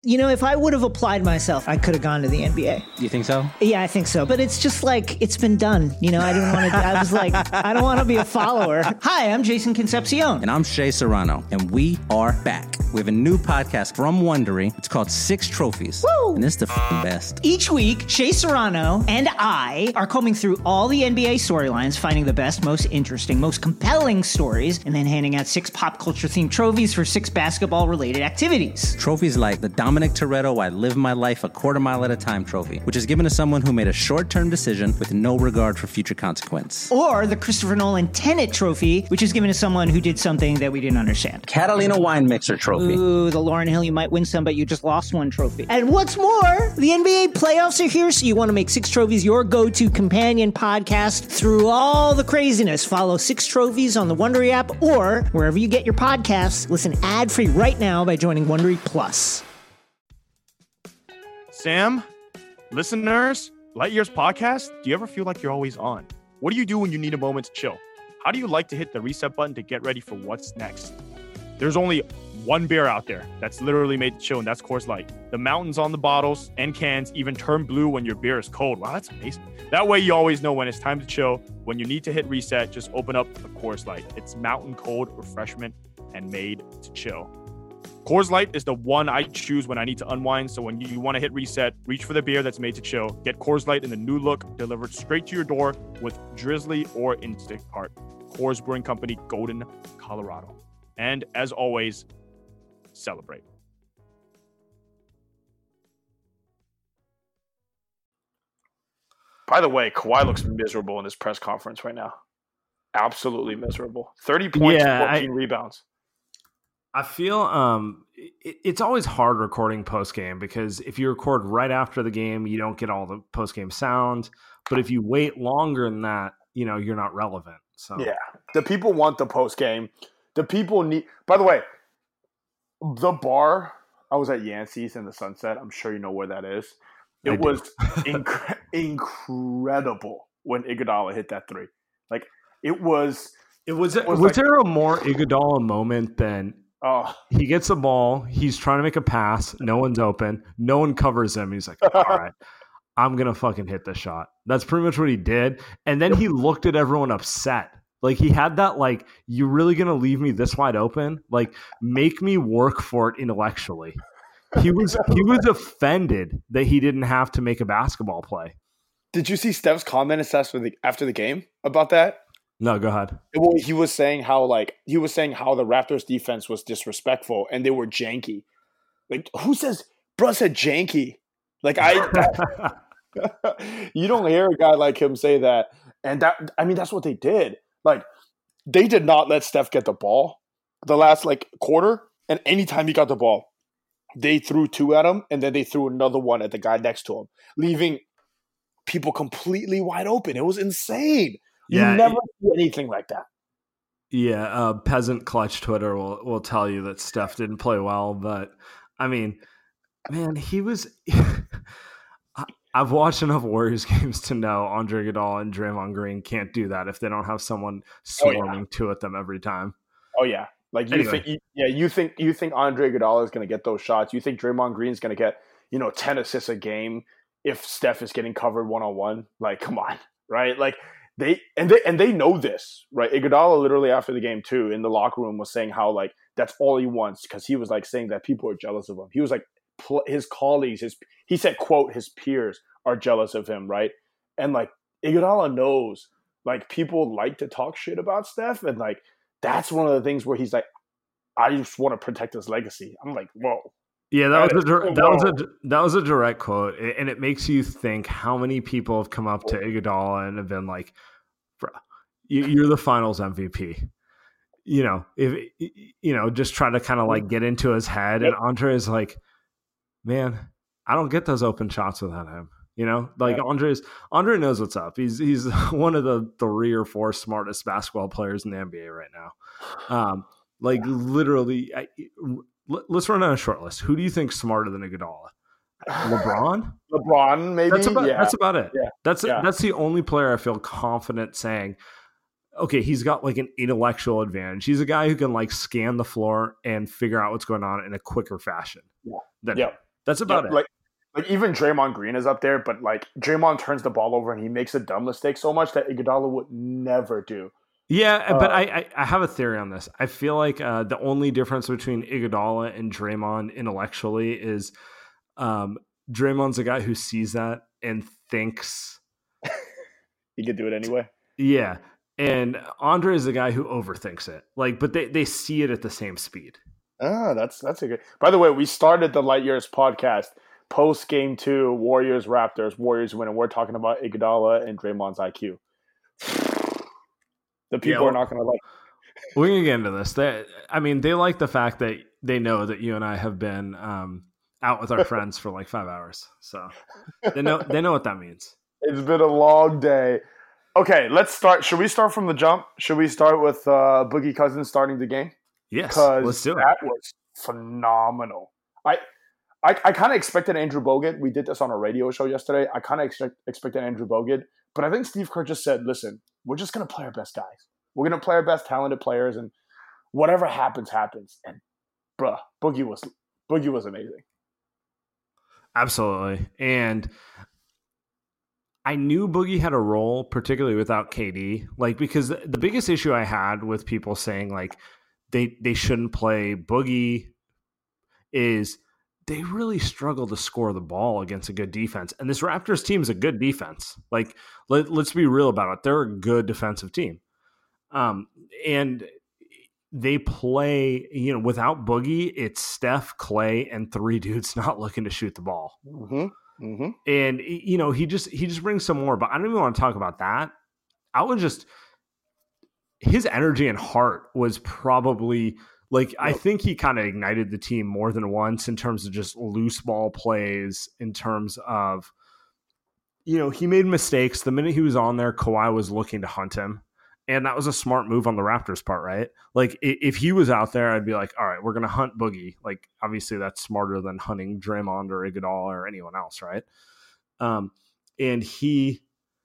if I would have applied myself, I could have gone to the NBA. You think so? Yeah, I think so. But it's just like, it's been done. I didn't want to, I was like, I don't want to be a follower. Hi, I'm Jason Concepcion. And I'm Shea Serrano. And we are back. We have a new podcast from Wondery. It's called Six Trophies. Woo! And it's the best. Each week, Shea Serrano and I are combing through all the NBA storylines, finding the best, most interesting, most compelling stories, and then handing out 6 pop culture themed trophies for 6 basketball related activities. Trophies like the Dominic Toretto I Live My Life a Quarter Mile at a Time trophy, which is given to someone who made a short-term decision with no regard for future consequence. Or the Christopher Nolan Tenet trophy, which is given to someone who did something that we didn't understand. Catalina Wine Mixer trophy. Ooh, the Lauryn Hill, you might win some, but you just lost one trophy. And what's more, the NBA playoffs are here, so you want to make Six Trophies your go-to companion podcast through all the craziness. Follow Six Trophies on the Wondery app or wherever you get your podcasts. Listen ad-free right now by joining Wondery Plus. Sam, listeners, Light Years Podcast, do you ever feel like you're always on? What do you do when you need a moment to chill? How do you like to hit the reset button to get ready for what's next? There's only one beer out there that's literally made to chill, and that's Coors Light. The mountains on the bottles and cans even turn blue when your beer is cold. Wow, that's amazing. That way you always know when it's time to chill. When you need to hit reset, just open up a Coors Light. It's mountain cold refreshment and made to chill. Coors Light is the one I choose when I need to unwind. So when you want to hit reset, reach for the beer that's made to chill. Get Coors Light in the new look, delivered straight to your door with Drizzly or Instacart. Coors Brewing Company, Golden, Colorado. And as always, celebrate. By the way, Kawhi looks miserable in this press conference right now. Absolutely miserable. 30 points, 14 rebounds. I feel it's always hard recording post-game because if you record right after the game, you don't get all the post-game sound. But if you wait longer than that, you're not relevant. So yeah, the people want the post-game. The people need – by the way, the bar – I was at Yancey's in the Sunset. I'm sure you know where that is. It was incredible when Iguodala hit that three. Like, was there a more Iguodala moment than – he gets the ball. He's trying to make a pass. No one's open. No one covers him. He's like, all right, I'm going to fucking hit the shot. That's pretty much what he did. And then he looked at everyone upset. Like he had that, like, you really going to leave me this wide open? Like, make me work for it intellectually. He was offended that he didn't have to make a basketball play. Did you see Steph's comment after the game about that? No, go ahead. Well, he was saying how the Raptors defense was disrespectful and they were janky. Like, who says bro said janky? Like you don't hear a guy like him say that. And that's what they did. Like, they did not let Steph get the ball the last quarter. And anytime he got the ball, they threw 2 at him and then they threw another one at the guy next to him, leaving people completely wide open. It was insane. You never see anything like that. Yeah, Peasant Clutch Twitter will tell you that Steph didn't play well, but I mean, man, he was. I've watched enough Warriors games to know Andre Iguodala and Draymond Green can't do that if they don't have someone swarming two at them every time. Oh yeah, like you think Andre Iguodala is going to get those shots? You think Draymond Green is going to get 10 assists a game if Steph is getting covered one-on-one? Like, come on, right? Like. They know this, right? Iguodala literally after the game too in the locker room was saying how that's all he wants because he was saying that people are jealous of him. He was like his colleagues, he said, quote, his peers are jealous of him, right? And Iguodala knows people like to talk shit about Steph, and that's one of the things where he's like, I just want to protect his legacy. I'm like, whoa. Yeah, that was a direct quote, and it makes you think how many people have come up to Iguodala and have been like, "Bro, you're the Finals MVP." If just try to kind of get into his head, and Andre is like, "Man, I don't get those open shots without him." Andre knows what's up. He's one of the 3 or 4 smartest basketball players in the NBA right now. Literally. Let's run down a short list. Who do you think's smarter than Iguodala? LeBron, maybe. That's about it. Yeah. That's the only player I feel confident saying, okay, he's got an intellectual advantage. He's a guy who can scan the floor and figure out what's going on in a quicker fashion. Yeah. That's about it. Like even Draymond Green is up there, but like Draymond turns the ball over and he makes a dumb mistake so much that Iguodala would never do. Yeah, but I have a theory on this. I feel like the only difference between Iguodala and Draymond intellectually is Draymond's a guy who sees that and thinks he could do it anyway. Yeah, and Andre is the guy who overthinks it. Like, but they see it at the same speed. Ah, that's a good. By the way, we started the Light Years podcast post game 2, Warriors Raptors. Warriors win, and we're talking about Iguodala and Draymond's IQ. The people are not going to like. We're going to get into this. They like the fact that they know that you and I have been out with our friends for like 5 hours, so they know what that means. It's been a long day. Okay, let's start. Should we start from the jump? Should we start with Boogie Cousins starting the game? Yes, let's do it. That was phenomenal. I kind of expected Andrew Bogut. We did this on a radio show yesterday. I kind of expected Andrew Bogut, but I think Steve Kerr just said, listen, we're just going to play our best guys. We're going to play our best talented players, and whatever happens, happens. And, bruh, Boogie was amazing. Absolutely. And I knew Boogie had a role, particularly without KD, like, because the biggest issue I had with people saying, like, they shouldn't play Boogie is they really struggle to score the ball against a good defense. And this Raptors team is a good defense. Like, let's be real about it. They're a good defensive team. And they play, without Boogie, it's Steph, Clay, and 3 dudes not looking to shoot the ball. Mm-hmm. Mm-hmm. And, he just brings some more, but I don't even want to talk about that. His energy and heart was probably I think he kind of ignited the team more than once in terms of just loose ball plays, in terms of, he made mistakes. The minute he was on there, Kawhi was looking to hunt him. And that was a smart move on the Raptors' part, right? Like, if he was out there, I'd be like, all right, we're going to hunt Boogie. Like, obviously that's smarter than hunting Draymond or Iguodala or anyone else, right? And he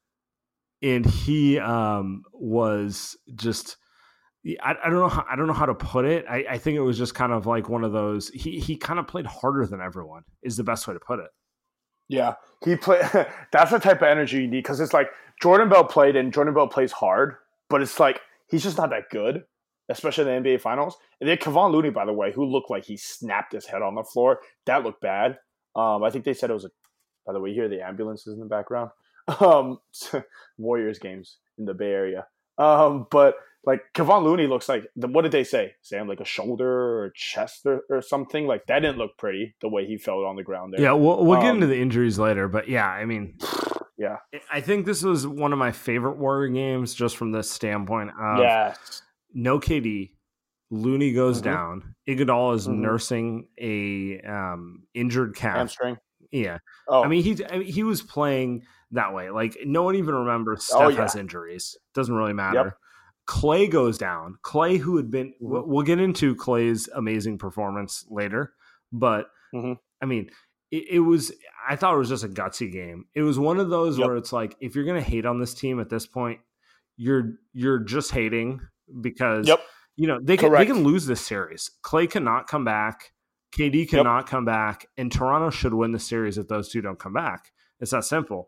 was just, I don't know how to put it. I think it was just kind of like one of those, he kind of played harder than everyone is the best way to put it. Yeah, he played. That's the type of energy you need, because it's like Jordan Bell played, and Jordan Bell plays hard, but it's like he's just not that good, especially in the NBA Finals. And then Kevon Looney, by the way, who looked like he snapped his head on the floor, that looked bad. I think they said it was by the way, you hear the ambulances in the background. Warriors games in the Bay Area. But like Kevon Looney looks like, what did they say, Sam? Like a shoulder or a chest or something? Like that didn't look pretty, the way he fell on the ground there. Yeah, we'll get into the injuries later. But yeah, I mean, yeah, I think this was one of my favorite Warrior games just from this standpoint of no KD. Looney goes down. Iguodala is nursing a injured calf. Hamstring. Yeah. Oh. I mean, he was playing that way. Like, no one even remembers Steph has injuries. Doesn't really matter. Yep. Clay goes down. Clay, who had been – we'll get into Clay's amazing performance later. But, I mean, it was – I thought it was just a gutsy game. It was one of those where it's like, if you're going to hate on this team at this point, you're just hating because, they can lose this series. Clay cannot come back. KD cannot come back, and Toronto should win the series if those two don't come back. It's that simple.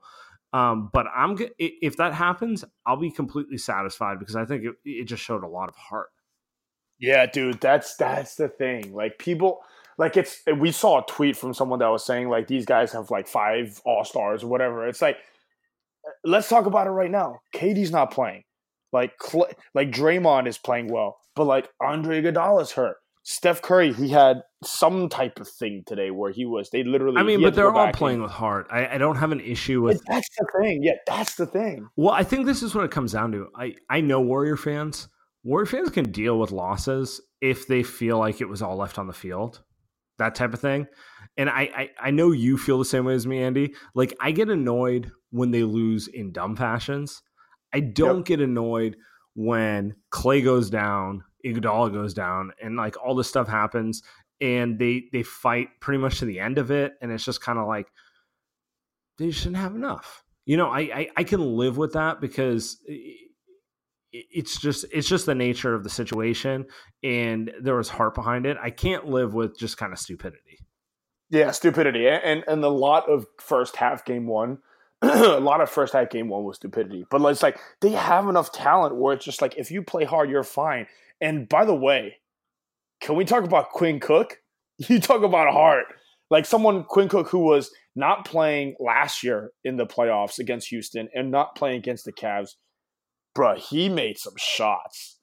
But if that happens, I'll be completely satisfied because I think it just showed a lot of heart. Yeah, dude, that's the thing. Like people, like we saw a tweet from someone that was saying like these guys have like 5 All-Stars or whatever. It's like, let's talk about it right now. KD's not playing. Like Draymond is playing well, but like Andre Iguodala's hurt. Steph Curry, he had some type of thing today where they literally... I mean, but they're all playing with heart. I don't have an issue with... That's the thing. Yeah, that's the thing. Well, I think this is what it comes down to. I know Warrior fans. Warrior fans can deal with losses if they feel like it was all left on the field. That type of thing. And I know you feel the same way as me, Andy. Like, I get annoyed when they lose in dumb fashions. I don't get annoyed when Clay goes down, Iguodala goes down, and like all this stuff happens, and they fight pretty much to the end of it, and it's just kind of like they shouldn't have enough. I can live with that because it's just the nature of the situation, and there was heart behind it. I can't live with just kind of stupidity. Yeah, stupidity. And a lot of first half game one, a lot of first half game one was stupidity. But it's like they have enough talent where it's just like if you play hard, you're fine. And by the way, can we talk about Quinn Cook? You talk about heart. Like Quinn Cook, who was not playing last year in the playoffs against Houston and not playing against the Cavs, bruh, he made some shots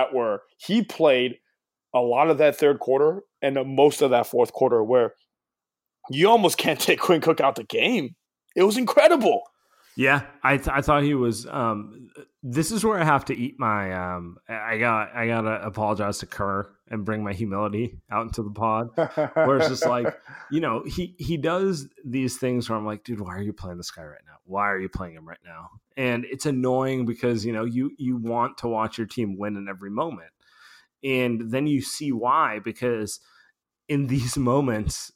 he played a lot of that third quarter and most of that fourth quarter where you almost can't take Quinn Cook out the game. It was incredible. Yeah, I thought he was. This is where I have to eat my. I gotta apologize to Kerr and bring my humility out into the pod. Where it's just like, he does these things where I'm like, dude, why are you playing this guy right now? Why are you playing him right now? And it's annoying because you want to watch your team win in every moment, and then you see why, because in these moments,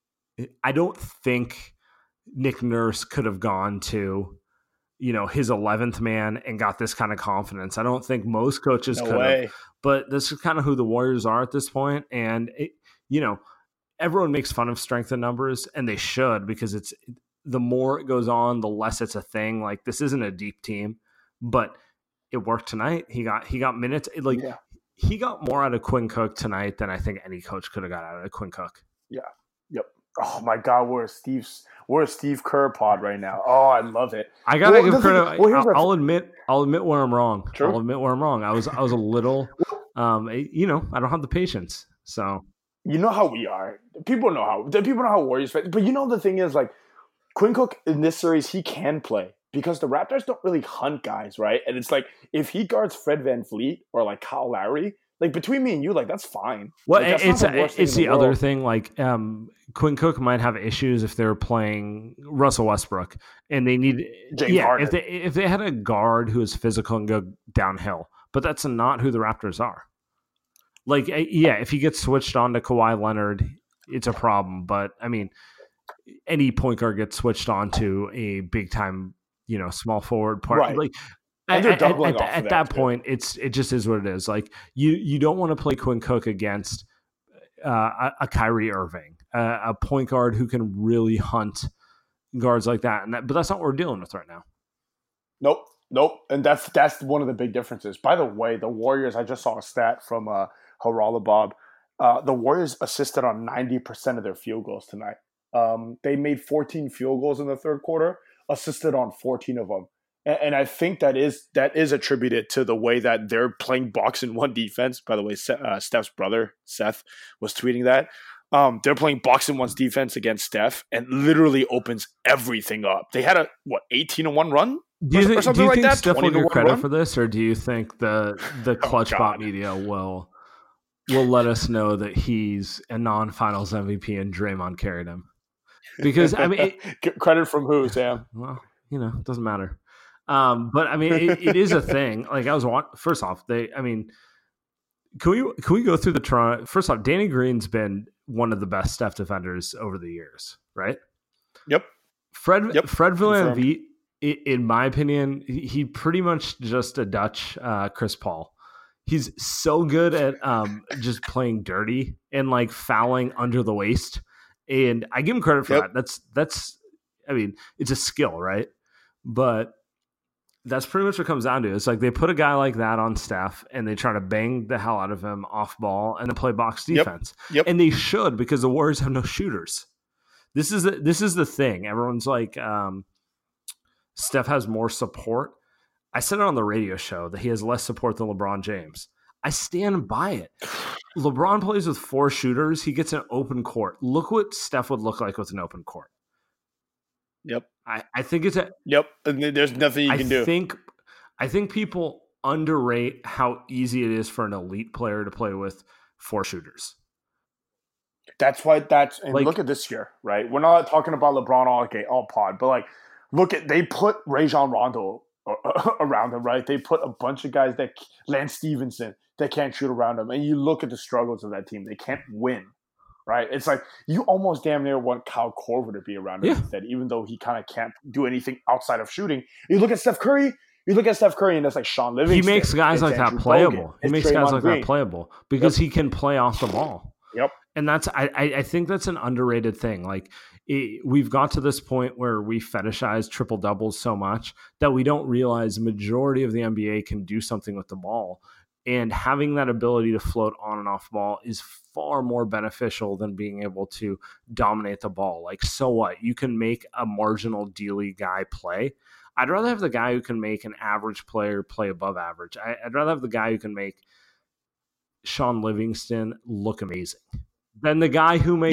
I don't think Nick Nurse could have gone to, his 11th man and got this kind of confidence. I don't think most coaches could have, but this is kind of who the Warriors are at this point. And everyone makes fun of strength in numbers, and they should, because the more it goes on, the less it's a thing. Like, this isn't a deep team, but it worked tonight. He got minutes. He got more out of Quinn Cook tonight than I think any coach could have got out of Quinn Cook. Yeah. Yep. Oh my God, we're a Steve Kerr pod right now. Oh, I love it. I gotta give credit. I'll admit where I'm wrong. Sure. I'll admit where I'm wrong. I was a little, I don't have the patience. So you know how we are. People know how Warriors play. But the thing is, like, Quinn Cook in this series, he can play because the Raptors don't really hunt guys, right? And it's like if he guards Fred VanVleet or like Kyle Lowry, like between me and you, like that's fine. Well, it's the other thing. Like Quinn Cook might have issues if they're playing Russell Westbrook and they need James Harden. If they had a guard who is physical and go downhill, but that's not who the Raptors are. Like, if he gets switched on to Kawhi Leonard, it's a problem. But I mean, any point guard gets switched on to a big time, small forward part. Right. Like, at that point, it just is what it is. Like, you don't want to play Quinn Cook against a Kyrie Irving, a point guard who can really hunt guards like that. But that's not what we're dealing with right now. Nope. And that's one of the big differences. By the way, the Warriors, I just saw a stat from Haralabob. The Warriors assisted on 90% of their field goals tonight. They made 14 field goals in the third quarter, assisted on 14 of them. And I think that is attributed to the way that they're playing box and one defense. By the way, Steph's brother, Seth, was tweeting that. They're playing box and one's defense against Steph and literally opens everything up. They had a 18-1 run? Do you think Steph will get credit for this, or do you think the ClutchBot media will let us know that he's a non-finals MVP and Draymond carried him? Because, I mean... credit from who, Sam? Well, it doesn't matter. But I mean, it is a thing. Like first off, can we go through the Toronto? First off, Danny Green's been one of the best Steph defenders over the years, right? Yep. Fred VanVleet, in my opinion, he pretty much just a Dutch Chris Paul. He's so good at just playing dirty and like fouling under the waist, and I give him credit for that. That's I mean, it's a skill, right? But that's pretty much what it comes down to. It's like they put a guy like that on Steph and they try to bang the hell out of him off ball and then play box defense. Yep. And they should, because the Warriors have no shooters. This is the thing. Everyone's like, Steph has more support. I said it on the radio show that he has less support than LeBron James. I stand by it. LeBron plays with 4 shooters. He gets an open court. Look what Steph would look like with an open court. Yep. I think it's Yep. And there's nothing you can do. I think people underrate how easy it is for an elite player to play with 4 shooters. That's why look at this year, right? We're not talking about LeBron all pod, but they put Rajon Rondo around him, right? They put a bunch of guys Lance Stevenson, that can't shoot around him. And you look at the struggles of that team. They can't win. Right? It's like you almost damn near want Kyle Korver to be around him instead, even though he kind of can't do anything outside of shooting. You look at Steph Curry, and that's like Sean Livingston. He makes guys like that playable. He makes guys like that playable because he can play off the ball. Yep. And I think that's an underrated thing. Like we've got to this point where we fetishize triple doubles so much that we don't realize the majority of the NBA can do something with the ball. And having that ability to float on and off ball is far more beneficial than being able to dominate the ball. Like, so what? You can make a marginal D-League guy play. I'd rather have the guy who can make an average player play above average. I'd rather have the guy who can make Sean Livingston look amazing than the guy who makes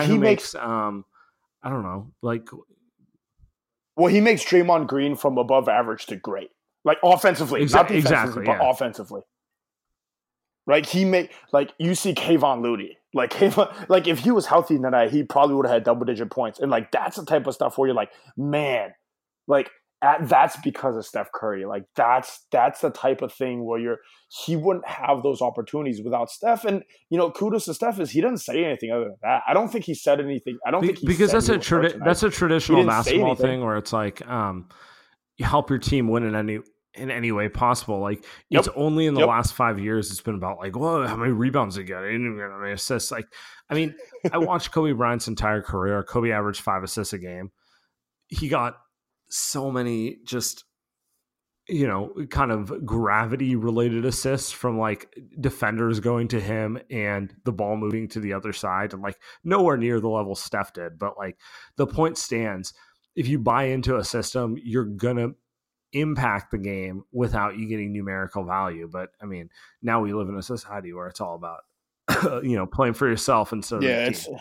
I don't know, like. Well, he makes Draymond Green from above average to great, like offensively, not defensively, exactly, but offensively. Right, you see Kayvon Looney, like if he was healthy tonight, he probably would have had double-digit points, and like that's the type of stuff where you're like, man, like that's because of Steph Curry, like that's the type of thing where he wouldn't have those opportunities without Steph, and kudos to Steph is he doesn't say anything other than that. I don't think he said anything. I don't think he because that's a traditional basketball thing where it's like you help your team win in any way possible. Like it's only in the last 5 years it's been about like, whoa, how many rebounds did he get? I didn't get any assists. Like, I mean, I watched Kobe Bryant's entire career. Kobe averaged 5 assists a game. He got so many just, kind of gravity related assists from like defenders going to him and the ball moving to the other side, and like nowhere near the level Steph did. But like the point stands, if you buy into a system, you're gonna impact the game without you getting numerical value. But I mean, now we live in a society where it's all about playing for yourself instead of the team.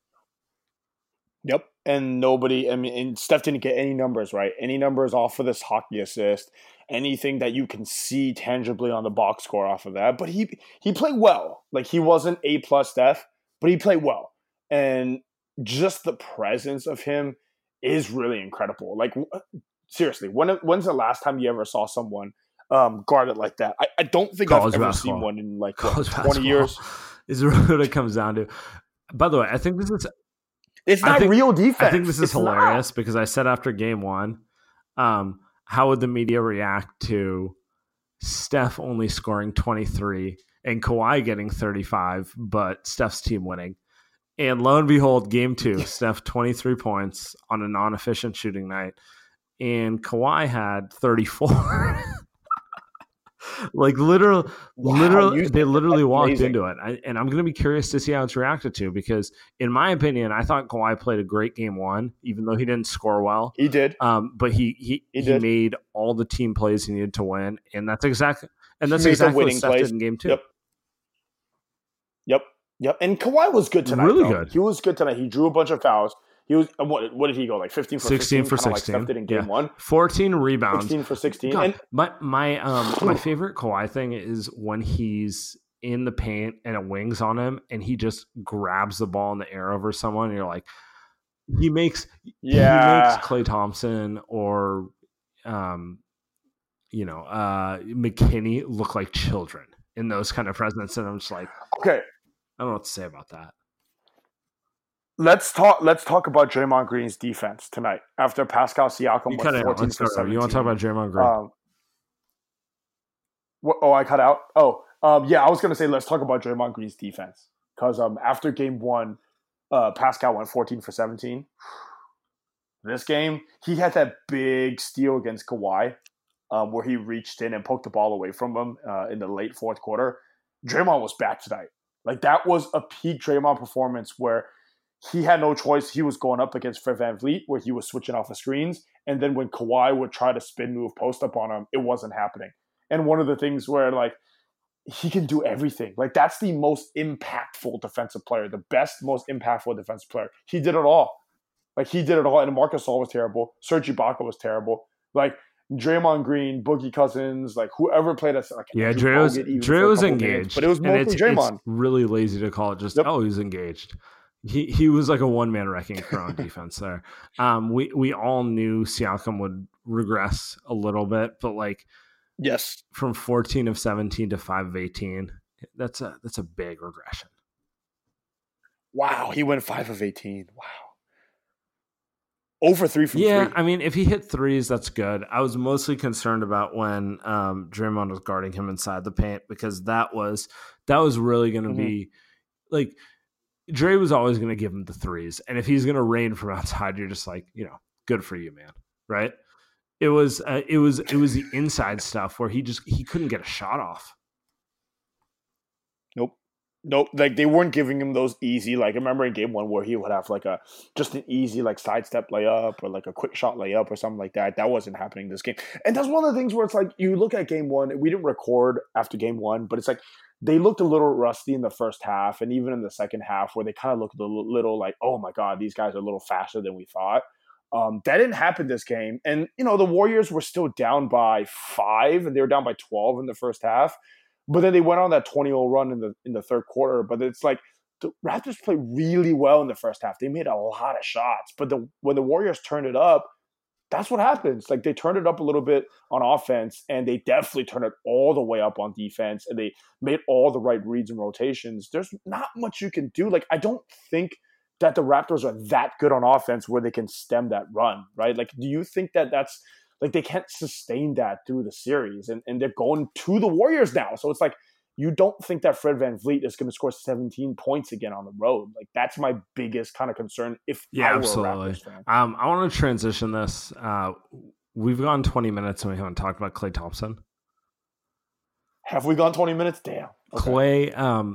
Yep. And and Steph didn't get any numbers, right? Any numbers off of this hockey assist, anything that you can see tangibly on the box score off of that. But he played well. Like he wasn't A+ Steph, but he played well. And just the presence of him is really incredible. Like seriously, when's the last time you ever saw someone guard it like that? I don't think I've ever seen one in like 20 years. Is really what it comes down to. By the way, I think this is... It's not real defense. I think this is hilarious because I said after game one, how would the media react to Steph only scoring 23 and Kawhi getting 35, but Steph's team winning? And lo and behold, game two, Steph 23 points on a non-efficient shooting night, and Kawhi had 34. Like literally, they literally walked into it. And I'm going to be curious to see how it's reacted to, because in my opinion, I thought Kawhi played a great game one, even though he didn't score well. He did. But he made all the team plays he needed to win. And that's exactly what Steph did in game two. Yep. And Kawhi was good tonight. Really good. He was good tonight. He drew a bunch of fouls. He was what did he go, like 15 for 16 for 16? Like Steph did in game one. 14 rebounds. 16 for 16. God, and my favorite Kawhi thing is when he's in the paint and it wings on him and he just grabs the ball in the air over someone, and you're like, he makes Klay Thompson or McKinney look like children in those kind of presents, and I'm just like, okay, I don't know what to say about that. Let's talk about Draymond Green's defense tonight after Pascal Siakam went 14 for 17. You want to talk about Draymond Green? I cut out? Yeah, I was going to say let's talk about Draymond Green's defense, because after game one, Pascal went 14 for 17. This game, he had that big steal against Kawhi where he reached in and poked the ball away from him in the late fourth quarter. Draymond was back tonight. Like, that was a peak Draymond performance where he had no choice. He was going up against Fred VanVleet, where he was switching off of screens. And then when Kawhi would try to spin move post up on him, it wasn't happening. And one of the things where, like, he can do everything. Like, that's the most impactful defensive player, the best, most impactful defensive player. He did it all. Like, he did it all. And Marc Gasol was terrible. Serge Ibaka was terrible. Like, Draymond Green, Boogie Cousins, like, whoever played us. Like, Dre was engaged. Minutes, but it was mostly Draymond. It's really lazy to call it just, he's engaged. He was like a one-man wrecking crew on defense there. We all knew Siakam would regress a little bit, but like, yes, from 14 of 17 to 5 of 18, that's a big regression. Wow, he went 5 of 18. Wow. Over 3 from 3. Yeah, I mean, if he hit threes, that's good. I was mostly concerned about when Draymond was guarding him inside the paint, because that was really going to be like, Dre was always going to give him the threes. And if he's going to rain from outside, you're just like, good for you, man. Right? It was the inside stuff where he couldn't get a shot off. Nope. Like they weren't giving him those easy, like I remember in game 1 where he would have like just an easy like sidestep layup or like a quick shot layup or something like that. That wasn't happening this game. And that's one of the things where it's like you look at game 1, we didn't record after game 1, but it's like they looked a little rusty in the first half and even in the second half where they kind of looked a little like, oh my God, these guys are a little faster than we thought. That didn't happen this game. And, the Warriors were still down by 5 and they were down by 12 in the first half. But then they went on that 20-0 run in the third quarter. But it's like the Raptors played really well in the first half. They made a lot of shots. But when the Warriors turned it up, that's what happens. Like they turned it up a little bit on offense, and they definitely turned it all the way up on defense, and they made all the right reads and rotations. There's not much you can do. Like I don't think that the Raptors are that good on offense where they can stem that run, right? Like, do you think that that's like they can't sustain that through the series, and they're going to the Warriors now? So it's like you don't think that Fred VanVleet is going to score 17 points again on the road. Like that's my biggest kind of concern. If I were absolutely. A Raptors fan. I want to transition this. We've gone 20 minutes and we haven't talked about Klay Thompson. Have we gone 20 minutes? Damn. Okay. Klay.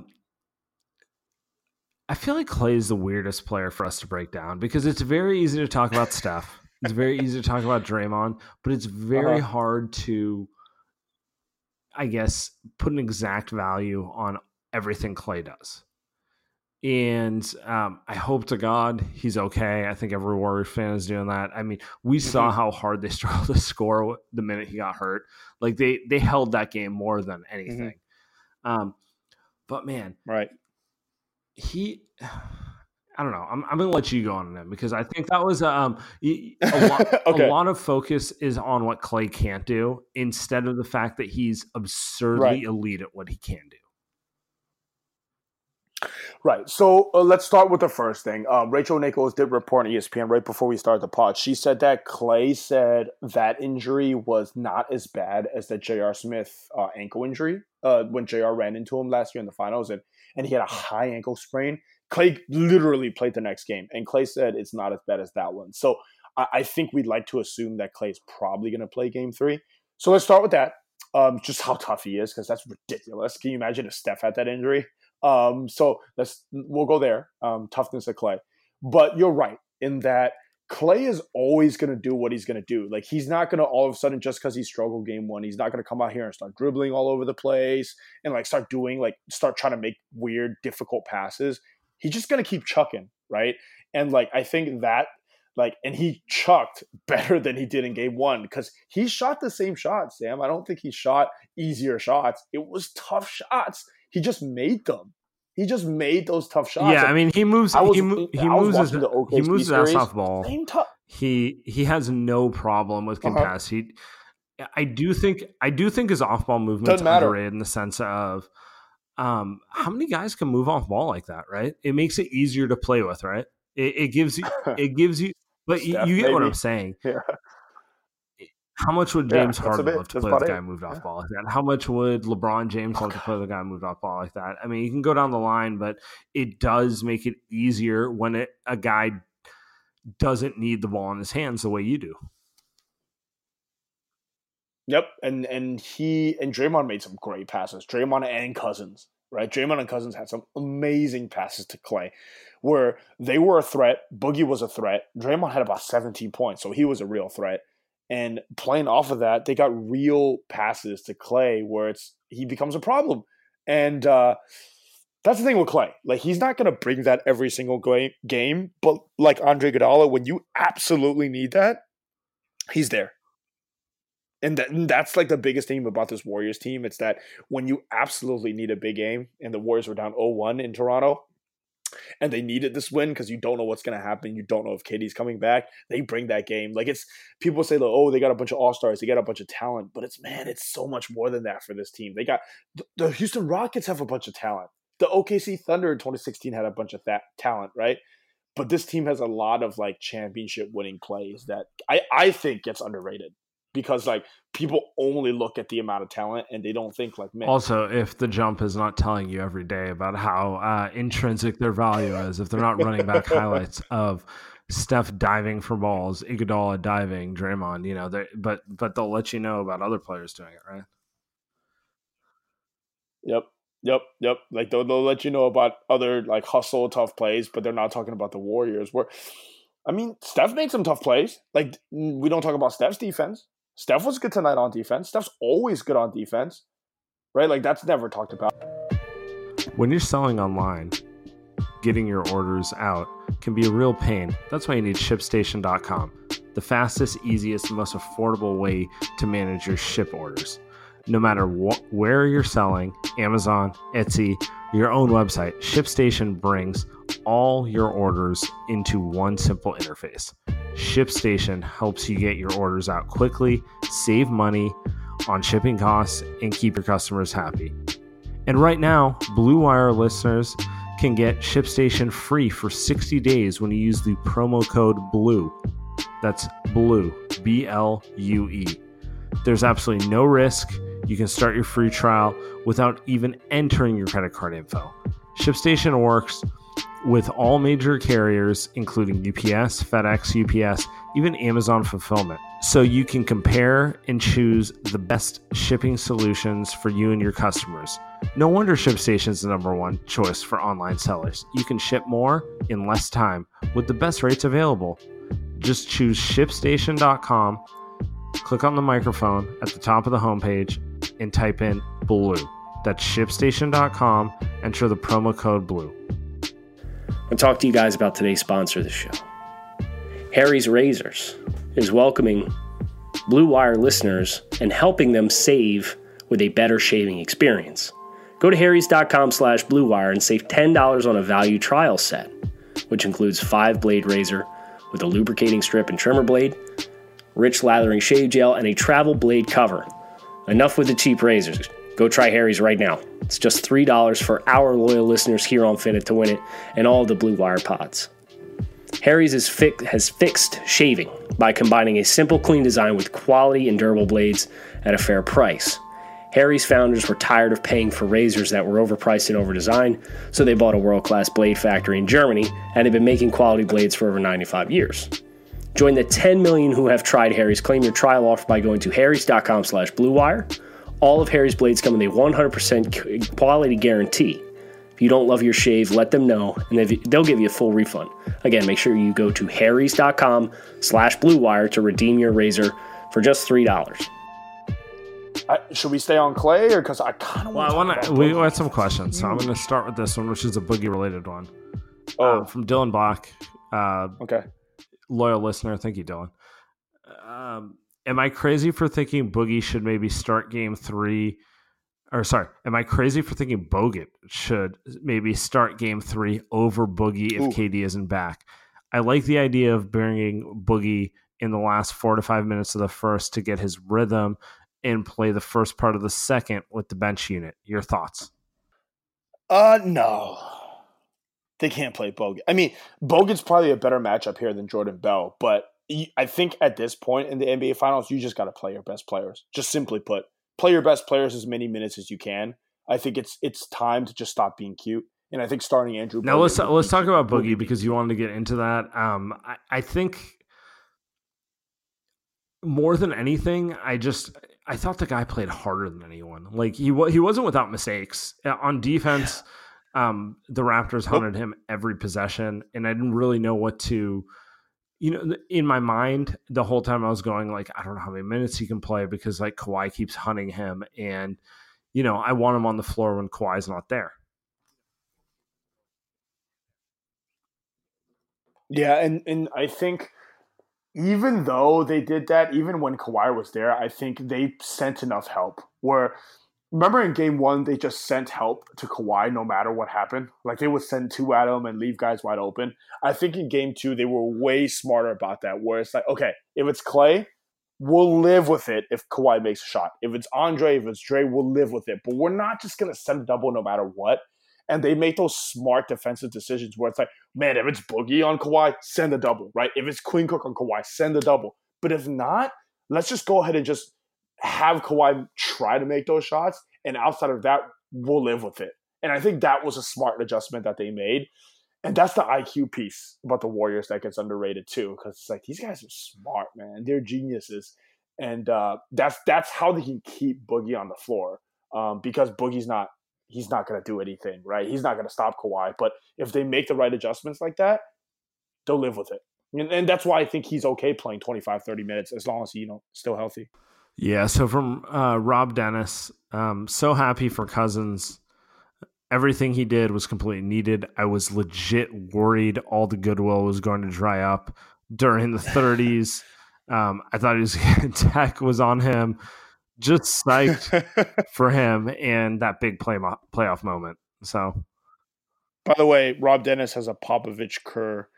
I feel like Klay is the weirdest player for us to break down because it's very easy to talk about Steph. It's very easy to talk about Draymond, but it's very hard to, I guess, put an exact value on everything Klay does. And I hope to God he's okay. I think every Warriors fan is doing that. I mean, we saw how hard they struggled to score the minute he got hurt. Like they held that game more than anything. But man, right. I don't know. I'm going to let you go on him because I think that was a lot of focus is on what Klay can't do instead of the fact that he's absurdly elite at what he can do. Right. So let's start with the first thing. Rachel Nichols did report on ESPN right before we started the pod. She said that Klay said that injury was not as bad as the J.R. Smith ankle injury when J.R. ran into him last year in the finals, and he had a high ankle sprain. Klay literally played the next game, and Klay said it's not as bad as that one. So I think we'd like to assume that Klay's probably going to play game 3. So let's start with that, just how tough he is, because that's ridiculous. Can you imagine if Steph had that injury? So we'll go there, toughness of Klay. But you're right in that Klay is always going to do what he's going to do. Like he's not going to all of a sudden, just because he struggled game 1, he's not going to come out here and start dribbling all over the place and start trying to make weird, difficult passes. He's just going to keep chucking, right? And I think that and he chucked better than he did in game 1 because he shot the same shots, Sam. I don't think he shot easier shots. It was tough shots. He just made them. He just made those tough shots. Yeah, I mean, he moves his ass off ball. He has no problem with contest. I do think his off ball movement is underrated in the sense of how many guys can move off ball like that, right? It makes it easier to play with, right? It gives you, but you get what I'm saying. Yeah. How much would James Harden love to play with a guy who moved off ball like that? How much would LeBron James love to play with a guy who moved off ball like that? I mean, you can go down the line, but it does make it easier when a guy doesn't need the ball in his hands the way you do. Yep, and Draymond made some great passes. Draymond and Cousins, right? Draymond and Cousins had some amazing passes to Klay where they were a threat. Boogie was a threat. Draymond had about 17 points, so he was a real threat. And playing off of that, they got real passes to Klay where he becomes a problem. And that's the thing with Klay. He's not going to bring that every single game, but like Andre Iguodala, when you absolutely need that, he's there. And that's the biggest thing about this Warriors team. It's that when you absolutely need a big game, and the Warriors were down 0-1 in Toronto, and they needed this win because you don't know what's going to happen. You don't know if KD's coming back. They bring that game. People say, they got a bunch of all-stars. They got a bunch of talent. But it's so much more than that for this team. They got the Houston Rockets have a bunch of talent. The OKC Thunder in 2016 had a bunch of that talent, right? But this team has a lot of championship winning plays that I think gets underrated. because like people only look at the amount of talent and they don't think like, man. Also, if the jump is not telling you every day about how intrinsic their value is, if they're not running back highlights of Steph diving for balls, Iguodala diving, Draymond, you know, but they'll let you know about other players doing it, right? Yep. Like they'll let you know about other like hustle tough plays, but they're not talking about the Warriors. I mean, Steph made some tough plays. Like we don't talk about Steph's defense. Steph was good tonight on defense. Steph's always good on defense, right? Like that's never talked about. When you're selling online, getting your orders out can be a real pain. That's why you need ShipStation.com, the fastest, easiest, most affordable way to manage your ship orders. No matter where you're selling, Amazon, Etsy, your own website, ShipStation brings all your orders into one simple interface. ShipStation helps you get your orders out quickly, save money on shipping costs, and keep your customers happy. And right now, Blue Wire listeners can get ShipStation free for 60 days when you use the promo code BLUE. That's BLUE, B-L-U-E. There's absolutely no risk. You can start your free trial without even entering your credit card info. ShipStation works with all major carriers, including UPS, FedEx, UPS, even Amazon Fulfillment. So you can compare and choose the best shipping solutions for you and your customers. No wonder ShipStation is the number one choice for online sellers. You can ship more in less time with the best rates available. Just choose ShipStation.com, click on the microphone at the top of the homepage, and type in BLUE. That's ShipStation.com. Enter the promo code BLUE. I'll talk to you guys about today's sponsor of the show. Harry's Razors is welcoming Blue Wire listeners and helping them save with a better shaving experience. Go to harrys.com/Blue Wire and save $10 on a value trial set, which includes 5-blade razor with a lubricating strip and trimmer blade, rich lathering shave gel, and a travel blade cover. Enough with the cheap razors. Go try Harry's right now. It's just $3 for our loyal listeners here on Fit It to Win It and all of the Blue Wire pods. Harry's has fixed shaving by combining a simple, clean design with quality and durable blades at a fair price. Harry's founders were tired of paying for razors that were overpriced and overdesigned, so they bought a world-class blade factory in Germany and have been making quality blades for over 95 years. Join the 10 million who have tried Harry's. Claim your trial offer by going to harrys.com/Blue Wire. All of Harry's blades come with a 100% quality guarantee. If you don't love your shave, let them know, and they'll give you a full refund. Again, make sure you go to harrys.com/Blue Wire to redeem your razor for just $3. Should we stay on Clay, or because I kind of we had some questions, so I'm going to start with this one, which is a Boogie related one. From Dylan Block. Okay. Loyal listener. Thank you, Dylan. Am I crazy for thinking Boogie should maybe start game 3? Am I crazy for thinking Bogut should maybe start game 3 over Boogie if KD isn't back? I like the idea of bringing Boogie in the last 4 to 5 minutes of the first to get his rhythm and play the first part of the second with the bench unit. Your thoughts? No. They can't play Bogut. I mean, Bogut's probably a better matchup here than Jordan Bell, but I think at this point in the NBA Finals, you just got to play your best players. Just simply put, play your best players as many minutes as you can. I think it's time to just stop being cute. And I think starting Andrew. Now let's talk about Boogie because you wanted to get into that. I think more than anything, I thought the guy played harder than anyone. Like he wasn't without mistakes on defense. The Raptors hunted him every possession, and I didn't really know what to. In my mind, the whole time I was going like, I don't know how many minutes he can play because like Kawhi keeps hunting him, and I want him on the floor when Kawhi's not there. Yeah, and I think even though they did that, even when Kawhi was there, I think they sent enough help. Remember in game 1, they just sent help to Kawhi no matter what happened? Like they would send 2 at him and leave guys wide open. I think in game 2, they were way smarter about that, where it's like, okay, if it's Clay, we'll live with it if Kawhi makes a shot. If it's Andre, if it's Dre, we'll live with it. But we're not just going to send a double no matter what. And they make those smart defensive decisions where it's like, man, if it's Boogie on Kawhi, send a double, right? If it's Quinn Cook on Kawhi, send a double. But if not, let's just go ahead and just have Kawhi try to make those shots. And outside of that, we'll live with it. And I think that was a smart adjustment that they made. And that's the IQ piece about the Warriors that gets underrated too. Because it's like, these guys are smart, man. They're geniuses. And that's how they can keep Boogie on the floor. Because Boogie's he's not going to do anything, right? He's not going to stop Kawhi. But if they make the right adjustments like that, they'll live with it. And that's why I think he's okay playing 25, 30 minutes as long as he's still healthy. Yeah, so from Rob Dennis, so happy for Cousins. Everything he did was completely needed. I was legit worried all the goodwill was going to dry up during the 30s. I thought his tech was on him. Just psyched for him and that big playoff moment. So, by the way, Rob Dennis has a Popovich Kerr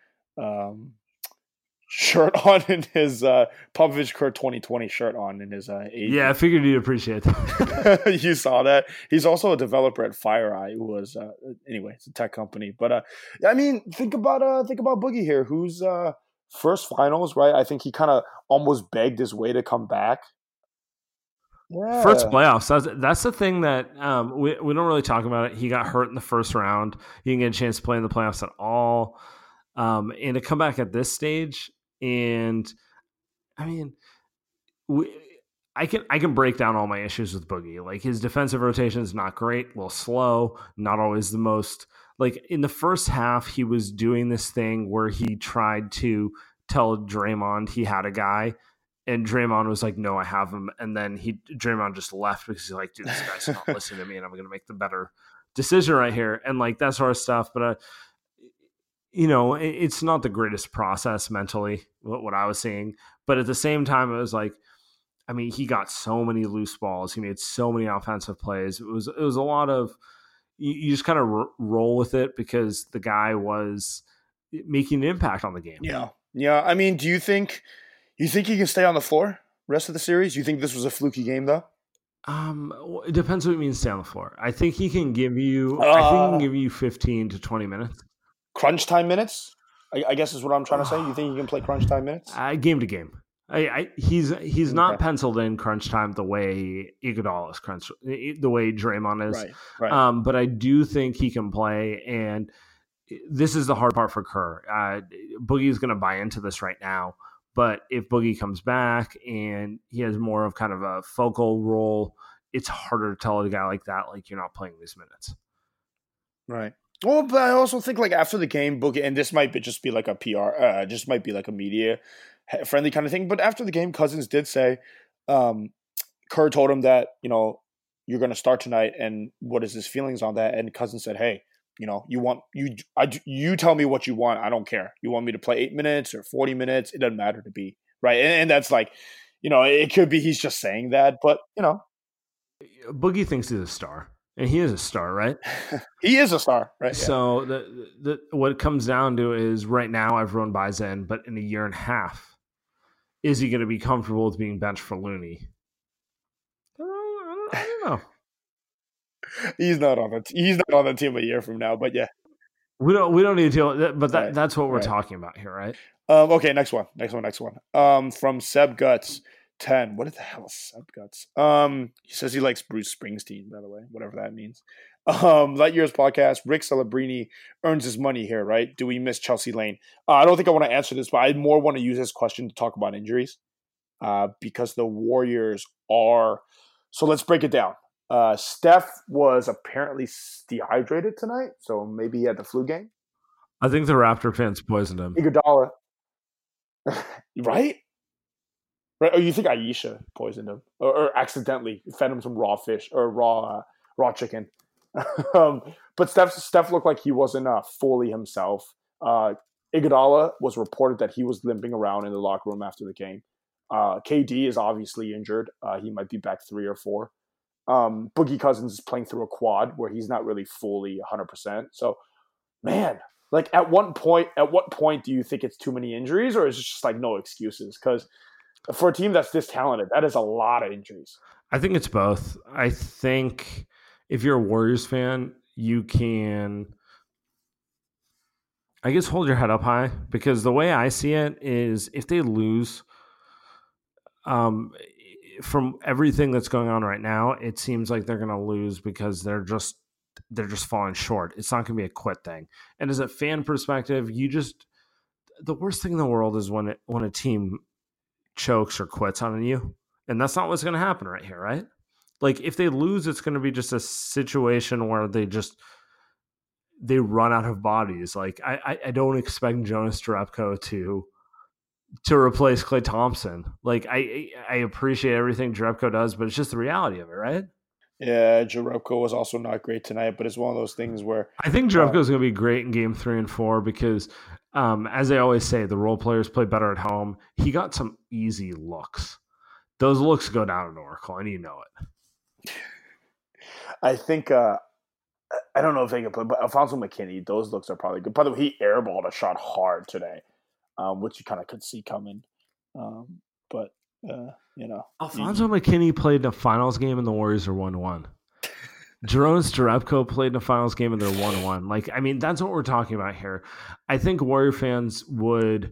shirt on in his Popovich Kerr 2020 shirt on in his Yeah, I figured you'd appreciate that. You saw that. He's also a developer at FireEye, who was anyway, it's a tech company. But I mean, think about Boogie here, who's first finals, right? I think he kind of almost begged his way to come back. Yeah. First playoffs. That's the thing that we don't really talk about it. He got hurt in the first round. He didn't get a chance to play in the playoffs at all. And to come back at this stage, and I mean, I can break down all my issues with Boogie. Like, his defensive rotation is not great, a little slow, not always the most. Like, in the first half, he was doing this thing where he tried to tell Draymond he had a guy. And Draymond was like, no, I have him. And then Draymond just left because he's like, dude, this guy's not listening to me and I'm going to make the better decision right here. And like that sort of stuff. But, it's not the greatest process mentally, what I was seeing. But at the same time, it was like, I mean, he got so many loose balls. He made so many offensive plays. It was a lot of, you just kind of roll with it because the guy was making an impact on the game. Yeah. Yeah. I mean, do you think he can stay on the floor rest of the series? You think this was a fluky game, though? It depends what it means stay on the floor. I think he can give you. I think he can give you 15 to 20 minutes. Crunch time minutes, I guess is what I'm trying to say. You think he can play crunch time minutes? Game to game. He's not penciled in crunch time the way Iguodala is crunch, the way Draymond is. Right. But I do think he can play, and this is the hard part for Kerr. Boogie is going to buy into this right now. But if Boogie comes back and he has more of kind of a focal role, it's harder to tell a guy like that, like, you're not playing these minutes. Right. Well, but I also think like after the game, Boogie, and this might just be like a PR, just might be like a media friendly kind of thing. But after the game, Cousins did say, Kerr told him that, you're going to start tonight and what is his feelings on that? And Cousins said, hey, you tell me what you want. I don't care. You want me to play 8 minutes or 40 minutes? It doesn't matter to me. Right. And that's like, it could be he's just saying that, but Boogie thinks he's a star, and he is a star, right? He is a star, right? So what it comes down to is right now everyone buys in, but in a year and a half, is he going to be comfortable with being benched for Looney? I don't know. He's not on the team a year from now, but yeah, we don't need to deal with that, but that's what we're talking about here, right? Okay, next one. From Seb Guts 10. What the hell is Seb Guts? He says he likes Bruce Springsteen, by the way, whatever that means. Light Years Podcast. Rick Celebrini earns his money here, right? Do we miss Chelsea Lane? I don't think I want to answer this, but I more want to use this question to talk about injuries, because the Warriors are. So let's break it down. Steph was apparently dehydrated tonight, so maybe he had the flu game. I think the Raptor fans poisoned him. Iguodala, right? Right? Or you think Aisha poisoned him, or accidentally fed him some raw fish or raw chicken? But Steph looked like he wasn't fully himself. Iguodala was reported that he was limping around in the locker room after the game. KD is obviously injured. He might be back 3 or 4. Boogie Cousins is playing through a quad where he's not really fully 100%. So, man, like at what point do you think it's too many injuries, or is it just like no excuses? Because for a team that's this talented, that is a lot of injuries. I think it's both. I think if you're a Warriors fan, you can, I guess, hold your head up high, because the way I see it is if they lose from everything that's going on right now, it seems like they're going to lose because they're just falling short. It's not going to be a quit thing. And as a fan perspective, the worst thing in the world is when a team chokes or quits on you, and that's not what's going to happen right here, right? Like if they lose, it's going to be just a situation where they run out of bodies. Like I don't expect Jonas Jerebko to replace Klay Thompson. Like I appreciate everything Jerebko does, but it's just the reality of it, right? Yeah, Jerebko was also not great tonight, but it's one of those things where I think Jerebko is going to be great in game 3 and 4 because, as they always say, the role players play better at home. He got some easy looks. Those looks go down in Oracle, and you know it. I think I don't know if they can play, but Alfonso McKinney, those looks are probably good. By the way, he airballed a shot hard today, which you kind of could see coming. But Alfonso McKinney played in a finals game and the Warriors are 1-1. Jonas Jerebko played in a finals game and they're 1-1. Like, I mean, that's what we're talking about here. I think Warrior fans would.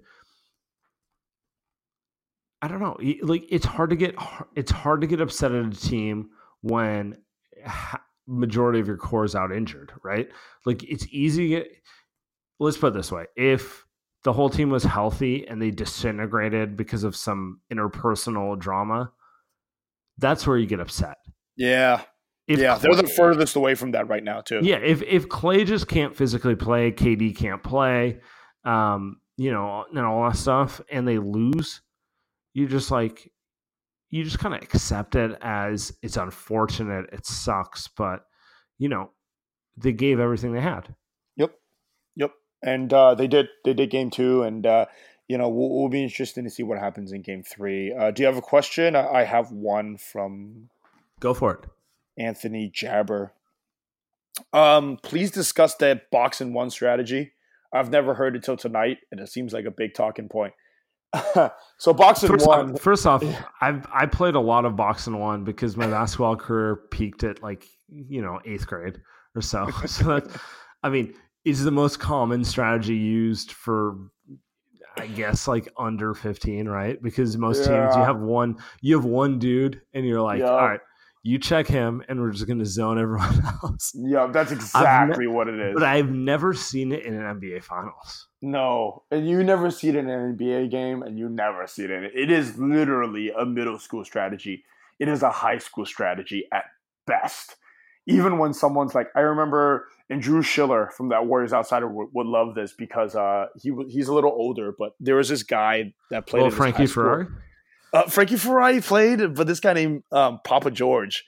I don't know. Like, it's hard to get upset at a team when majority of your core is out injured, right? Like, it's easy to get. Let's put it this way: if the whole team was healthy and they disintegrated because of some interpersonal drama, that's where you get upset. Yeah. They're the furthest away from that right now, too. Yeah, if Klay just can't physically play, KD can't play, and all that stuff, and they lose, you just kind of accept it as it's unfortunate, it sucks, but they gave everything they had. Yep. And they did game 2, and we'll be interested to see what happens in game 3. Do you have a question? I have one from. Go for it. Anthony Jabber. Please discuss that box and one strategy. I've never heard it till tonight, and it seems like a big talking point. So box and one. First off, I played a lot of box and one because my basketball career peaked at 8th grade or so. So it's the most common strategy used for, I guess, under 15, right? Because most teams you have one dude, and you're like, all right, you check him, and we're just going to zone everyone else. Yeah, that's exactly what it is. But I've never seen it in an NBA Finals. No, and you never see it in an NBA game, and you never see it in it. It is literally a middle school strategy. It is a high school strategy at best. Even when someone's like, I remember, and Drew Schiller from that Warriors Outsider would love this because he's a little older, but there was this guy that played in Frankie Ferrari? Frankie Ferrari played, but this guy named Papa George,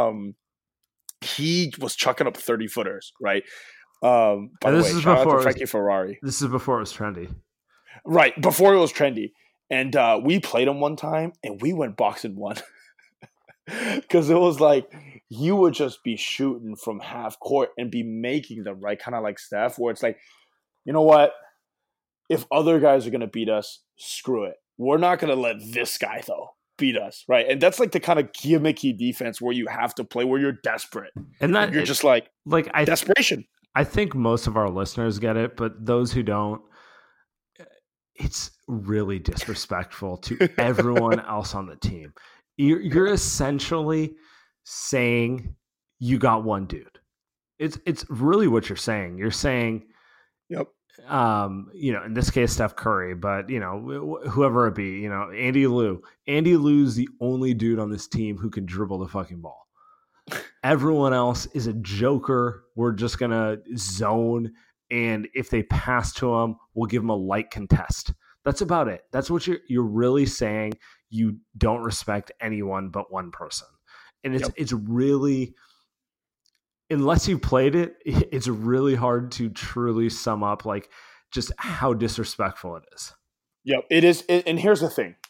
he was chucking up 30-footers, right? By the way, shout out to Frankie Ferrari. This is before it was trendy. Right, before it was trendy. And we played him one time, and we went boxing one. Because it was like, you would just be shooting from half court and be making them, right? Kind of like Steph, where it's like, you know what? If other guys are going to beat us, screw it. We're not going to let this guy, though, beat us, right? And that's like the kind of gimmicky defense where you have to play, where you're desperate. And that you're just desperation. I think most of our listeners get it, but those who don't, it's really disrespectful to everyone else on the team. You're essentially saying you got one dude. It's really what you're saying. You're saying, yep. In this case, Steph Curry, but whoever it be, Andy Liu. Andy Liu's the only dude on this team who can dribble the fucking ball. Everyone else is a joker. We're just gonna zone, and if they pass to him, we'll give him a light contest. That's about it. That's what you're really saying. You don't respect anyone but one person. And it's really, unless you played it, it's really hard to truly sum up just how disrespectful it is. Yep, it is. And here's the thing.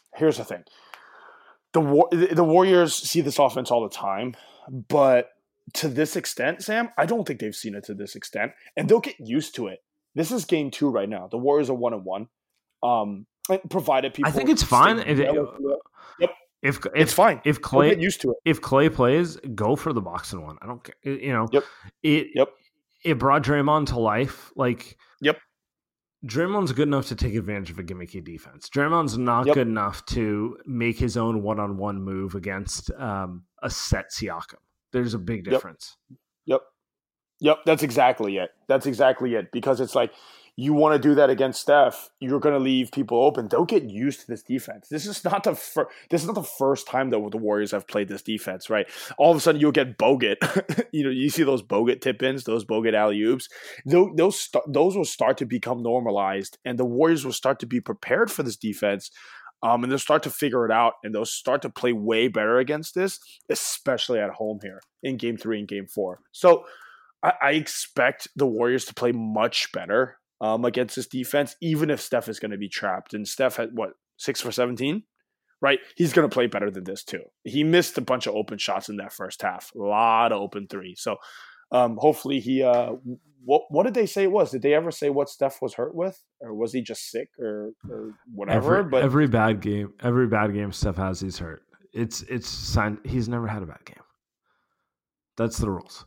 The Warriors see this offense all the time, but to this extent, Sam, I don't think they've seen it to this extent, and they'll get used to it. This is game 2 right now. The Warriors are 1-1. Provided people, I think it's fine. If it's fine. If Klay get used to it. If Klay plays, go for the box and one. I don't care. It brought Draymond to life. Yep. Draymond's good enough to take advantage of a gimmicky defense. Draymond's not good enough to make his own one-on-one move against a set Siakam. There's a big difference. Yep. That's exactly it. Because it's like, you want to do that against Steph, you're going to leave people open. Don't get used to this defense. This is not the first time that the Warriors have played this defense, right? All of a sudden, you'll get Bogut. You see those Bogut tip-ins, those Bogut alley-oops. Those will start to become normalized, and the Warriors will start to be prepared for this defense, and they'll start to figure it out, and they'll start to play way better against this, especially at home here in Game 3 and Game 4. So I expect the Warriors to play much better against this defense, even if Steph is going to be trapped. And Steph had, 6 for 17? Right? He's going to play better than this too. He missed a bunch of open shots in that first half. A lot of open threes. So hopefully he what did they say it was? Did they ever say what Steph was hurt with? Or was he just sick or whatever? Every bad game Steph has, he's hurt. It's signed. He's never had a bad game. That's the rules.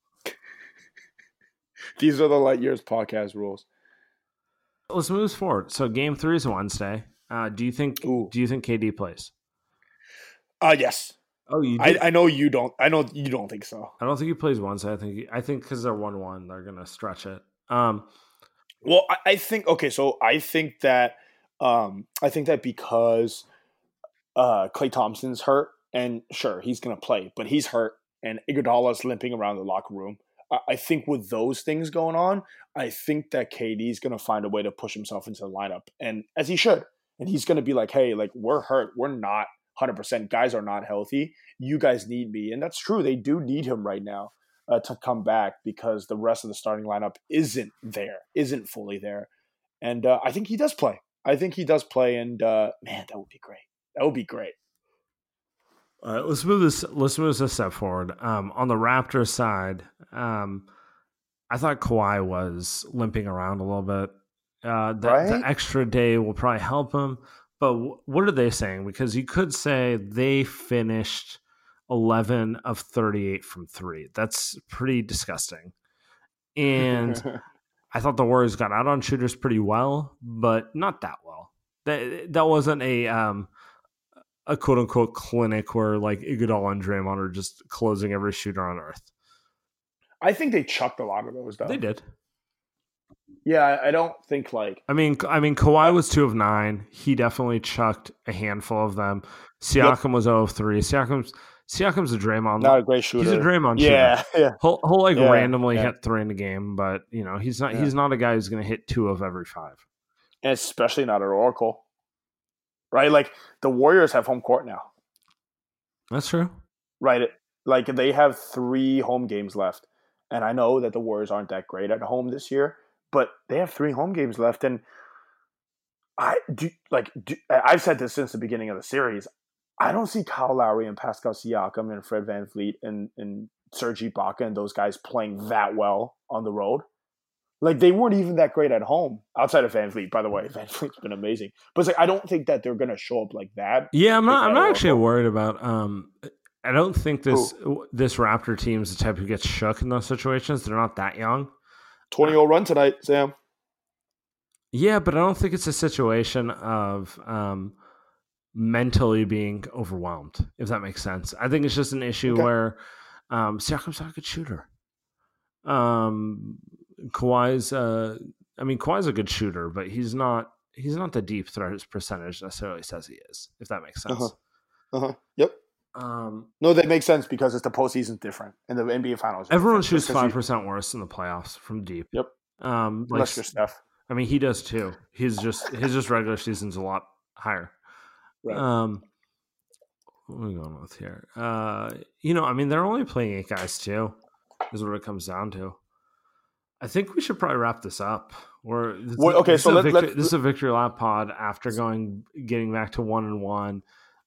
These are the Light Years podcast rules. Let's move forward. So Game 3 is Wednesday. Do you think KD plays? Yes. Oh, you do? I know you don't. I know you don't think so. I don't think he plays Wednesday. I think because they're 1-1, they're gonna stretch it. Well, I think okay. So I think that because Klay Thompson's hurt, and sure he's gonna play, but he's hurt, and Iguodala's limping around the locker room. I think with those things going on, I think that KD is going to find a way to push himself into the lineup, and as he should. And he's going to be like, hey, like, we're hurt. We're not 100%. Guys are not healthy. You guys need me. And that's true. They do need him right now to come back because the rest of the starting lineup isn't fully there. And I think he does play. And man, that would be great. All right, let's move this a step forward. On the Raptors side, I thought Kawhi was limping around a little bit. The extra day will probably help him. But what are they saying? Because you could say they finished 11 of 38 from 3. That's pretty disgusting. And I thought the Warriors got out on shooters pretty well, but not that well. That wasn't a quote-unquote clinic where like Iguodala and Draymond are just closing every shooter on earth. I think they chucked a lot of those, though. They did. Yeah, I don't think like... I mean, Kawhi was 2 of 9. He definitely chucked a handful of them. Siakam was 0 of 3. Siakam's a Draymond. Not a great shooter. He's a Draymond shooter. Yeah. He'll randomly hit 3 in a game, but he's not a guy who's going to hit 2 of every 5. And especially not at Oracle. Right? Like, the Warriors have home court now. That's true. Right? Like, they have 3 home games left. And I know that the Warriors aren't that great at home this year, but they have 3 home games left. And I've said this since the beginning of the series. I don't see Kyle Lowry and Pascal Siakam and Fred VanVleet and Serge Ibaka and those guys playing that well on the road. Like, they weren't even that great at home, outside of VanVleet, by the way. VanVleet's been amazing. But it's like, I don't think that they're going to show up like that. Yeah, I'm not actually worried about I don't think this Raptor team is the type who gets shook in those situations. They're not that young. 20-0 run tonight, Sam. Yeah, but I don't think it's a situation of mentally being overwhelmed, if that makes sense. I think it's just an issue where Siakam's not a good shooter. Kawhi's a good shooter, but he's not the deep threat percentage necessarily says he is, if that makes sense. Yep. No, that makes sense because it's the postseason different and the NBA Finals. Everyone shoots 5% worse in the playoffs from deep. Yep. Unless you're Steph. I mean, he does too. His regular season's a lot higher. Right. What are we going with here? They're only playing 8 guys too, is what it comes down to. I think we should probably wrap this up. This is a Victory Lap pod after getting back to 1-1.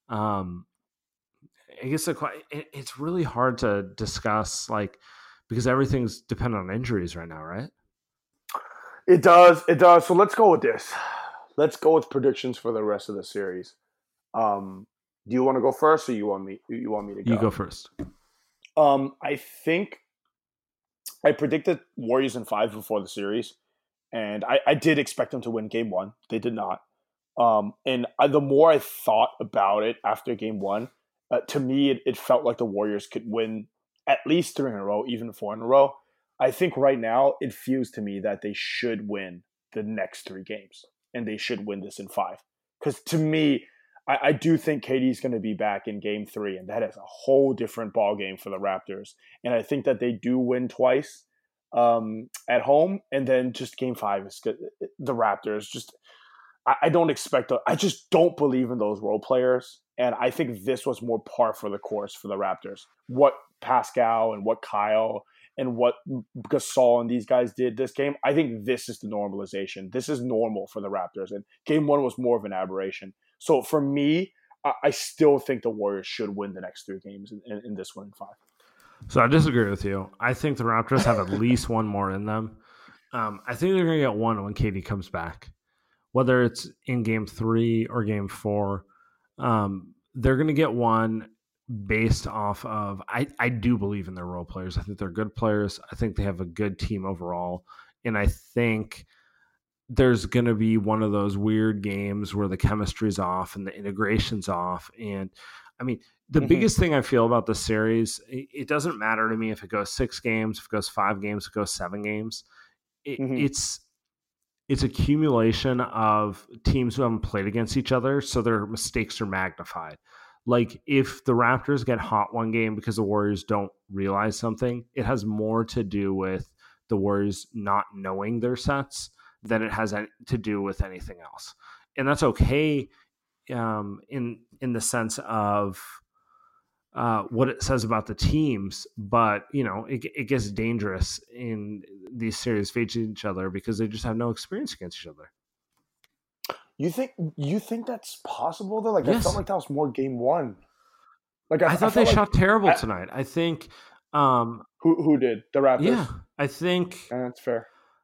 I guess it's really hard to discuss, because everything's dependent on injuries right now, right? It does. So let's go with this. Let's go with predictions for the rest of the series. Do you want to go first, or you want me to go? You go first. I think I predicted Warriors in 5 before the series, And I did expect them to win game one. They did not. The more I thought about it after game one, to me, it felt like the Warriors could win at least 3 in a row, even 4 in a row. I think right now it feels to me that they should win the next 3 games, and they should win this in 5. Because to me, I do think KD's going to be back in game 3, and that is a whole different ball game for the Raptors. And I think that they do win twice at home, and then just game 5 is good. The Raptors just I don't expect I just don't believe in those role players, and I think this was more par for the course for the Raptors. What Pascal and what Kyle and what Gasol and these guys did this game, I think this is the normalization. This is normal for the Raptors, and game 1 was more of an aberration. So for me, I still think the Warriors should win the next 3 games in this one in 5. So I disagree with you. I think the Raptors have at least one more in them. I think they're going to get one when KD comes back. Whether it's in game 3 or game 4, they're going to get one based off of, I do believe in their role players. I think they're good players. I think they have a good team overall. And I think there's going to be one of those weird games where the chemistry's off and the integration's off. And I mean, the biggest thing I feel about the series, it doesn't matter to me if it goes 6 games, if it goes 5 games, if it goes 7 games. It's accumulation of teams who haven't played against each other, so their mistakes are magnified. Like, if the Raptors get hot one game because the Warriors don't realize something, it has more to do with the Warriors not knowing their sets than it has to do with anything else. And that's okay in the sense of what it says about the teams, but it gets dangerous in these series facing each other because they just have no experience against each other. You think that's possible though? Like, yes. I felt like that was more game 1. Like I thought they shot terrible tonight. I think who did? The Raptors? Yeah, I think that's fair.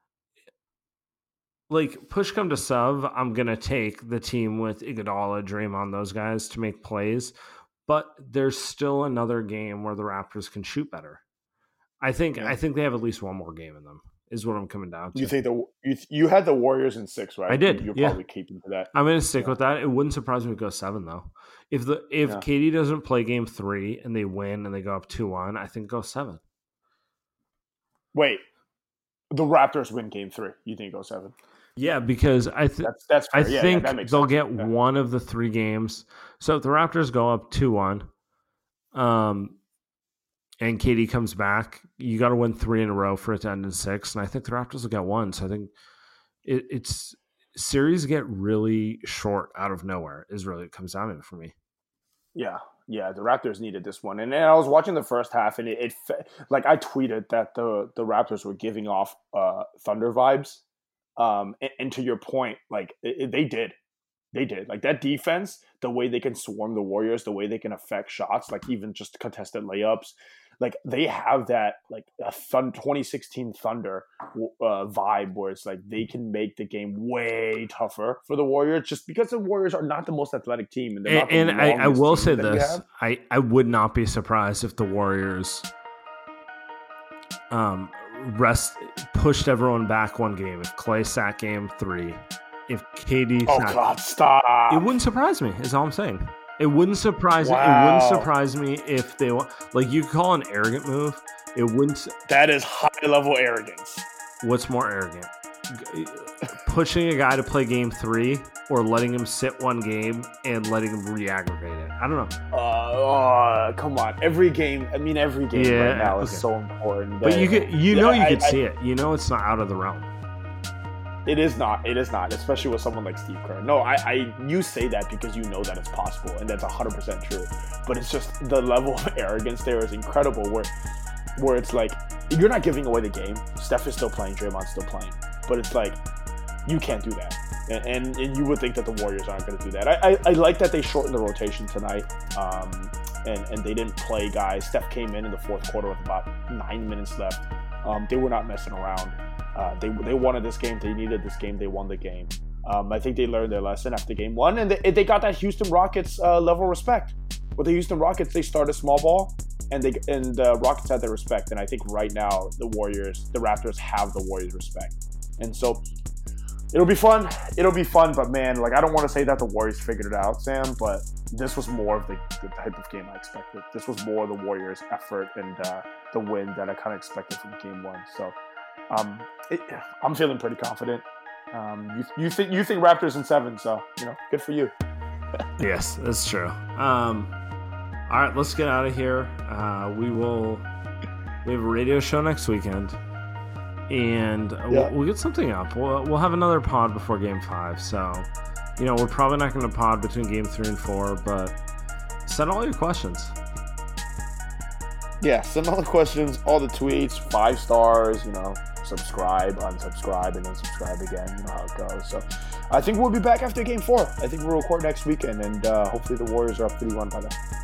Like, push come to shove, I'm gonna take the team with Iguodala, Draymond, those guys to make plays. But there's still another game where the Raptors can shoot better. I think they have at least one more game in them, is what I'm coming down to. You think you had the Warriors in 6, right? I did. You're probably keeping to that. I'm going to stick with that. It wouldn't surprise me to go 7 though. If KD doesn't play game 3 and they win and they go up 2-1, I think it goes 7. Wait, the Raptors win game 3. You think it goes 7? Yeah, because I think they'll get one of the 3 games. So if the Raptors go up 2-1, and KD comes back, you got to win 3 in a row for it to end in 6. And I think the Raptors will get 1. So I think it's series get really short out of nowhere is really what it comes down to for me. Yeah, the Raptors needed this one. And I was watching the first half, and it like I tweeted that the Raptors were giving off Thunder vibes. And to your point, like they did. Like that defense, the way they can swarm the Warriors, the way they can affect shots, like even just contested layups, like they have that like a 2016 Thunder vibe where it's like they can make the game way tougher for the Warriors just because the Warriors are not the most athletic team. And I will say this, I would not be surprised if the Warriors pushed everyone back one game. If Clay sat game 3, if KD God, stop. It wouldn't surprise me, is all I'm saying. It wouldn't surprise me. It wouldn't surprise me if they like you call an arrogant move. It wouldn't. That is high level arrogance. What's more arrogant? Pushing a guy to play game 3 or letting him sit one game and letting him re-aggravate it? I don't know. Come on. Every game right now is so important. But you could see it. You know it's not out of the realm. It is not, especially with someone like Steve Kerr. No, you say that because you know that it's possible, and that's 100% true. But it's just the level of arrogance there is incredible where it's like, you're not giving away the game. Steph is still playing, Draymond's still playing. But it's like, you can't do that. And you would think that the Warriors aren't going to do that. I like that they shortened the rotation tonight, and they didn't play guys. Steph came in the fourth quarter with about 9 minutes left. They were not messing around. They wanted this game. They needed this game. They won the game. I think they learned their lesson after game 1, and they got that Houston Rockets level respect. With the Houston Rockets, they started small ball, and the Rockets had their respect. And I think right now the Raptors have the Warriors' respect. And so it'll be fun. But man, like, I don't want to say that the Warriors figured it out, Sam, but this was more of the type of game I expected. This was more the Warriors' effort and the win that I kind of expected from game one. So I'm feeling pretty confident. You think Raptors in 7, so good for you. Yes, that's true. All right, let's get out of here. We have a radio show next weekend, and we'll get something up. We'll have another pod before Game 5. So, we're probably not going to pod between Game 3 and 4, but send all your questions. Yeah, send all the questions, all the tweets, 5 stars. Subscribe, unsubscribe, and then subscribe again. You know how it goes. So I think we'll be back after Game 4. I think we'll record next weekend, and hopefully the Warriors are up 3-1 by then.